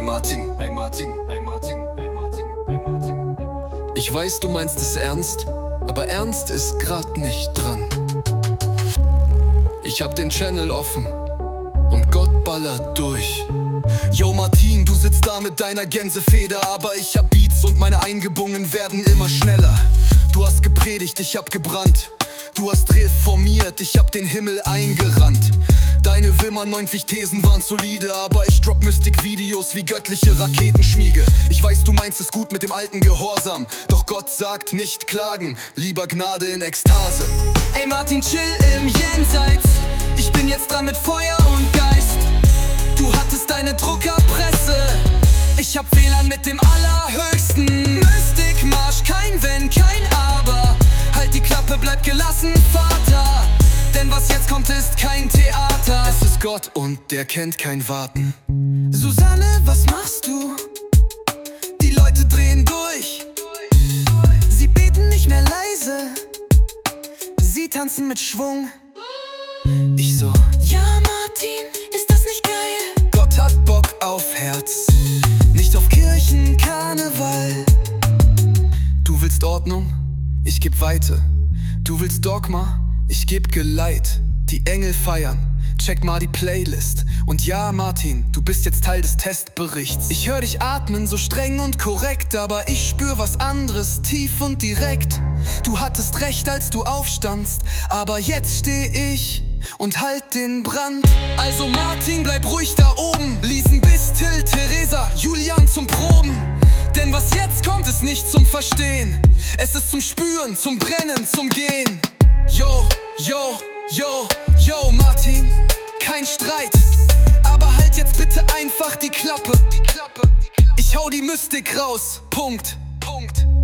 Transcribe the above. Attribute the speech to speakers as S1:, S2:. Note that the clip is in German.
S1: ey Martin, ey Martin, ey Martin, ey Martin, ey Martin. Ich weiß, du meinst es ernst, aber ernst ist grad nicht dran. Ich hab den Channel offen und Gott ballert durch. Yo Martin, du sitzt da mit deiner Gänsefeder, aber ich hab Beats und meine Eingebungen werden immer schneller. Du hast gepredigt, ich hab gebrannt. Du hast reformiert, ich hab den Himmel eingerannt. Deine Wilma 90 Thesen waren solide, aber ich drop Mystik-Videos wie göttliche Raketenschmiege. Ich weiß, du meinst es gut mit dem alten Gehorsam, doch Gott sagt nicht klagen, lieber Gnade in Ekstase.
S2: Ey Martin, chill im Jenseits, ich bin jetzt dran mit Feuer und Geist. Du hattest deine Druckerpresse, ich hab WLAN mit dem Allerhöchsten. Mystikmarsch, kein Wenn, kein Aber. Halt die Klappe, bleib gelassen, Vater, denn was jetzt kommt ist kein Theater.
S1: Es ist Gott und der kennt kein Warten.
S2: Susanne, was machst du? Die Leute drehen durch. Sie beten nicht mehr leise, sie tanzen mit Schwung.
S1: Ich so,
S2: ja Martin, ist das nicht geil?
S1: Gott hat Bock auf Herz,
S2: Nicht auf Kirchenkarneval.
S1: du willst Ordnung, ich geb Weite. Du willst Dogma, ich geb Geleit. Die Engel feiern, check mal die Playlist. Und ja Martin, du bist jetzt Teil des Testberichts. Ich hör dich atmen, so streng und korrekt, aber ich spür was anderes, tief und direkt. Du hattest recht, als du aufstandst, aber jetzt steh ich und halt den Brand.
S2: Also Martin, bleib ruhig da oben.
S1: Liesen bis Till, Theresa, Julian zum Proben.
S2: Denn was jetzt kommt, ist nicht zum Verstehen. Es ist zum Spüren, zum Brennen, zum Gehen.
S1: Yo, yo, yo, yo Martin, kein Streit, aber halt jetzt bitte einfach die Klappe. Ich hau die Mystik raus, Punkt, Punkt.